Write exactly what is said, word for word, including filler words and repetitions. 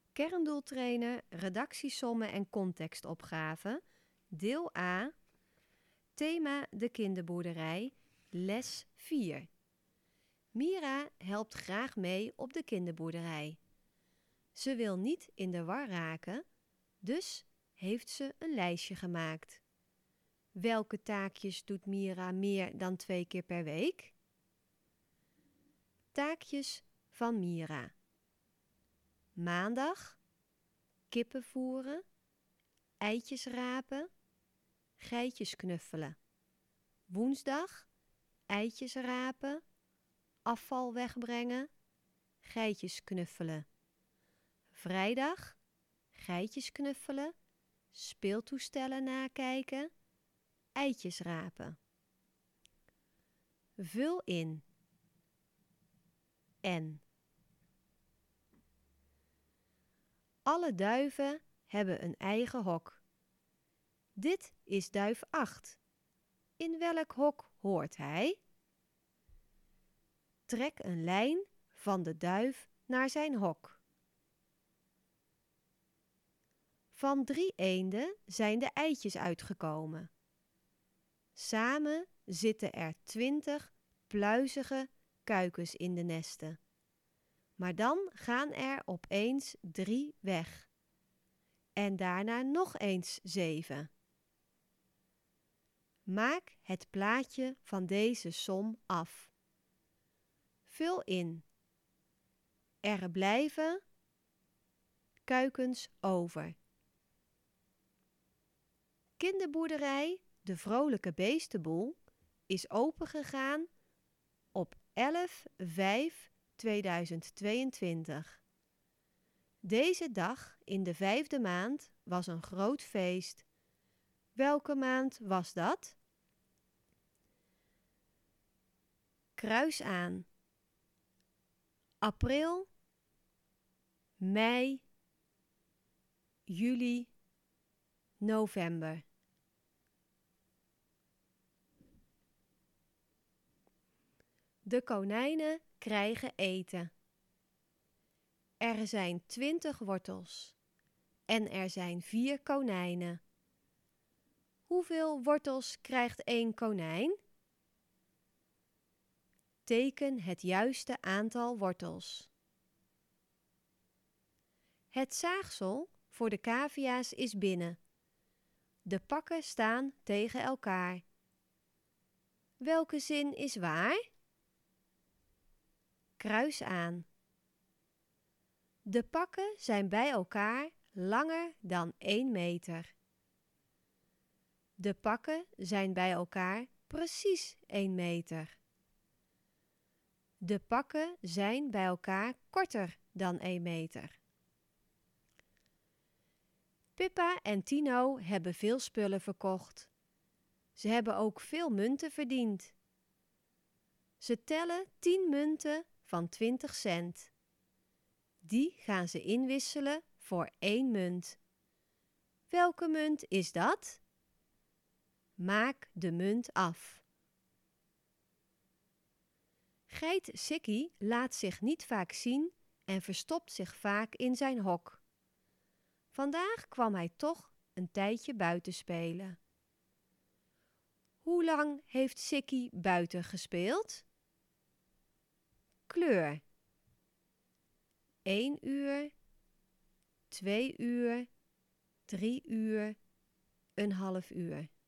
Kerndoeltrainer, redactiesommen en contextopgave, deel A, thema de kinderboerderij, les vier. Mira helpt graag mee op de kinderboerderij. Ze wil niet in de war raken, dus heeft ze een lijstje gemaakt. Welke taakjes doet Mira meer dan twee keer per week? Taakjes van Mira. Maandag, kippen voeren, eitjes rapen, geitjes knuffelen. Woensdag, eitjes rapen, afval wegbrengen, geitjes knuffelen. Vrijdag, geitjes knuffelen, speeltoestellen nakijken, eitjes rapen. Vul in. En. Alle duiven hebben een eigen hok. Dit is duif acht. In welk hok hoort hij? Trek een lijn van de duif naar zijn hok. Van drie eenden zijn de eitjes uitgekomen. Samen zitten er twintig pluizige kuikens in de nesten. Maar dan gaan er opeens drie weg. En daarna nog eens zeven. Maak het plaatje van deze som af. Vul in. Er blijven kuikens over. Kinderboerderij De Vrolijke Beestenboel is opengegaan op elf vijf tweeduizend tweeëntwintig. Deze dag in de vijfde maand was een groot feest. Welke maand was dat? Kruis aan. April, mei, juli, november. De konijnen krijgen eten. Er zijn twintig wortels en er zijn vier konijnen. Hoeveel wortels krijgt één konijn? Teken het juiste aantal wortels. Het zaagsel voor de cavia's is binnen. De pakken staan tegen elkaar. Welke zin is waar? Kruis aan. De pakken zijn bij elkaar langer dan één meter. De pakken zijn bij elkaar precies één meter. De pakken zijn bij elkaar korter dan één meter. Pippa en Tino hebben veel spullen verkocht. Ze hebben ook veel munten verdiend. Ze tellen tien munten van twintig cent. Die gaan ze inwisselen voor één munt. Welke munt is dat? Maak de munt af. Geit Sikkie laat zich niet vaak zien en verstopt zich vaak in zijn hok. Vandaag kwam hij toch een tijdje buiten spelen. Hoe lang heeft Sikkie buiten gespeeld? Kleur. één uur, twee uur, drie uur, een half uur.